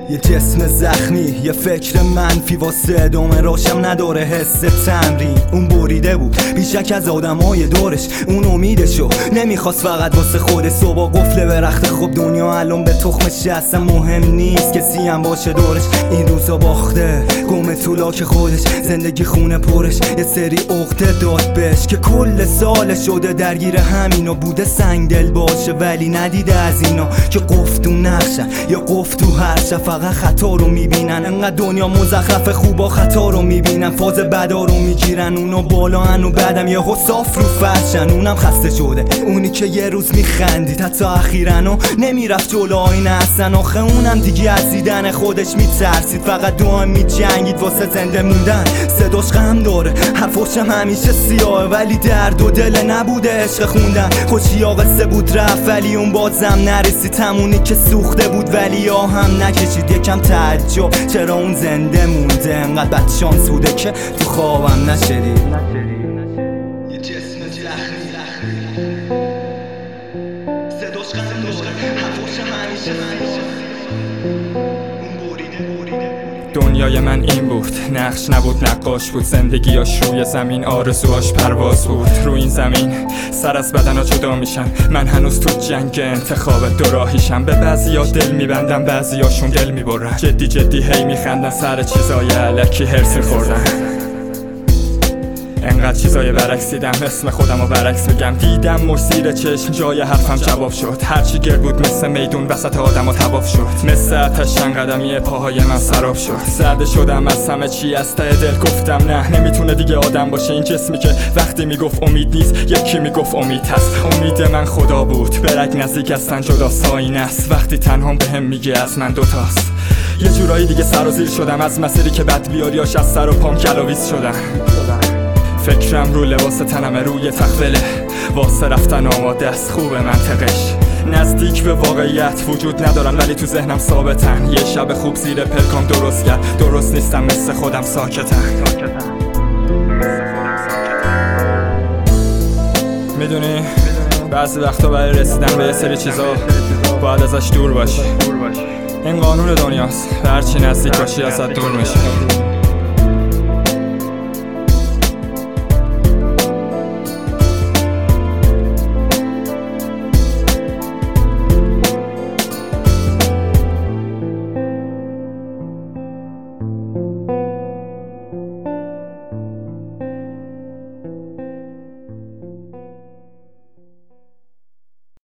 یه جسم زخمی، یه فکر منفی واسه ادامه راشم نداره حس تمرین. اون بریده بود بیشک از آدمای دورش، اون امیدشو نمیخواست فقط واسه خودش. صبح قفله به رخت خوب دنیا الان به تخمش، اصلا مهم نیست کسی هم باشه دورش. این روزا باخته گم تو لاک خودش، زندگی خونه پرش یه سری عقده داد بهش که کل سال شده درگیر همینو بوده. سنگ دل باشه ولی ندیده از اینا که قفل تو نقشن یا قفل تو هرچه، فقط خطا رو میبینن. انقدر دنیا مزخرف خوبا خطا رو میبینن، فاز بدا رو میگیرن اونا بالا هن و بعدم یهو صاف رو فرشن. اونم خسته شده، اونی که یه روز میخندید حتی اخیرن و نمیرفت جلو آینه اصلا. آخه اونم دیگه از دیدن خودش میترسید، فقط دو میجنگید واسه زنده موندن. صداش غم داره، حرفاشم همیشه سیاهه ولی درد و دل نبوده عشق خوندن. خوشی قصه بود رفت ولی اون بازم نرسید، همونی که سوخته بود ولی آهم نکشید. یکم تعجب چرا اون زنده مونده، انقدر بدشانس بوده که تو خوابم نشدید. یه جسم زخمی، صداش غم داره، حرفاشم همیشه دنیای من این بود، نقش نبود نقاش بود. زندگیاش روی زمین، آرزوهاش پرواز بود. رو این زمین سر از بدنا جدا میشن، من هنوز تو جنگ انتخاب دوراهیشم. به بعضیا دل میبندم، بعضیاشون دل میبرن، جدی جدی هی میخندن سر چیزای الکی هرس میخوردن. انقدر چیزای برعکس دیدم اسم خودم رو برعکس میگم. دیدم مسیر چشم جای حرفم جواب شد، هرچی گرد بود مثل میدون وسط آدم ها تواف شد. مثل آتش چند قدمی پاهای من سراب شد. زرده شدم از همه چی، از ته دل گفتم نه نمیتونه دیگه آدم باشه این جسمی که وقتی میگفت امید نیست یکی میگفت امید هست. امید من خدا بود، برگ نزدیک از جدا ساین است. وقتی تنها بهم میگه از من دوتاست. یه جورایی دیگه سر و زیر شدم از مسیری که بد بیاریاش از سر و پام کلاویز شدن. فکرم رو لباس تنم روی تخته، واسه رفتن آماده است خوب منطقش. نزدیک به واقعیت وجود ندارن ولی تو ذهنم ثابتن. یه شب خوب زیر پلکام درست کرد، درست نیستم مثل خودم ساکتن. میدونی بعضی وقتا برای رسیدن به یه سری چیزا باید ازش دور باشی. این قانون دنیاست، هرچی نزدیک باشی ازت دور میشه.